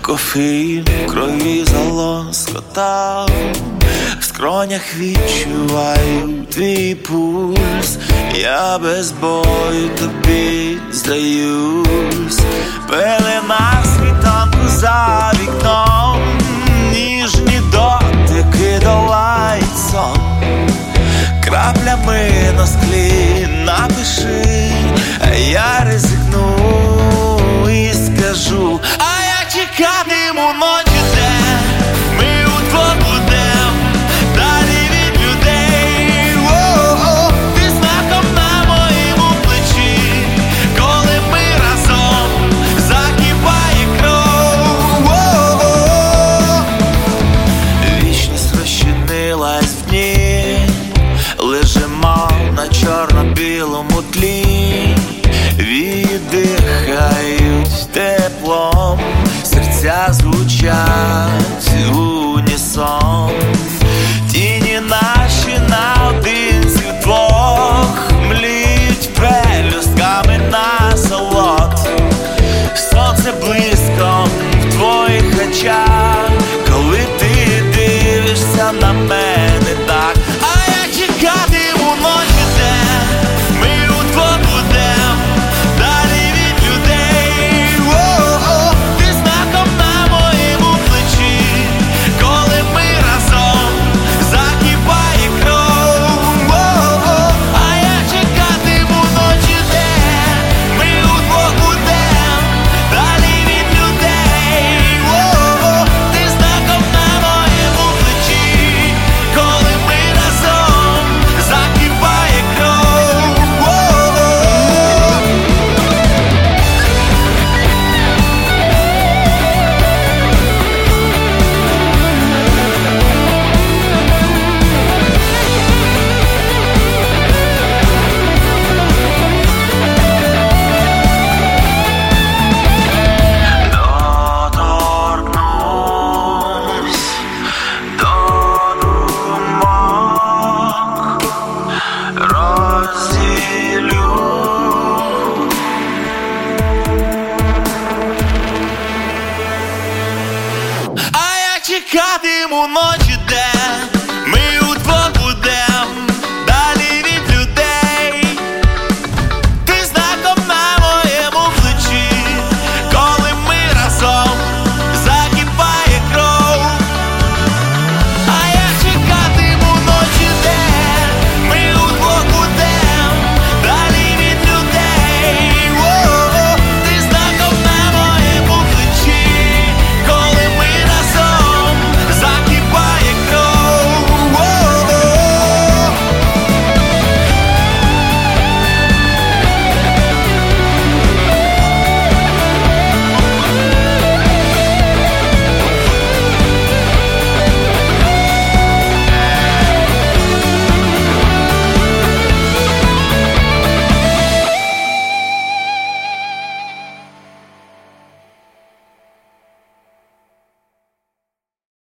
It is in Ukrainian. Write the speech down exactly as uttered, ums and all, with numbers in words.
кофеїн в крові залоскотав, в скронях відчуваю твій пульс. Я без бою тобі здаюсь. Пелена світанку за вікном, ніжні дотики долають сон. Краплями на склі напиши, а я ризикну і скажу: а я чекатиму ночі, де ми удвох будем далі від людей. О-о-о, ти знаком на моєму плечі, коли ми разом закипає кров. О-о-о, вічність розчинилась в дні, лежимо на чорно-білому тлі, віддихають теплом, серця звучать в унісон. Тіні наші наодинці вдвох мліють пелюстками насолод. Сонце близько в твоїх очах, коли ти дивишся на мене так. А я чекатиму ночі, де ми удвох будем далі від людей. О-о-о, ти знаком на моєму плечі, коли ми разом закипає кров. О-о-о, а я чекатиму ночі, де ми удвох будем далі від людей. О-о-о, ти знаком на моєму плечі, коли ми разом закипає кров. Доторкнусь до думок, розділю. А я чекатиму ночі, де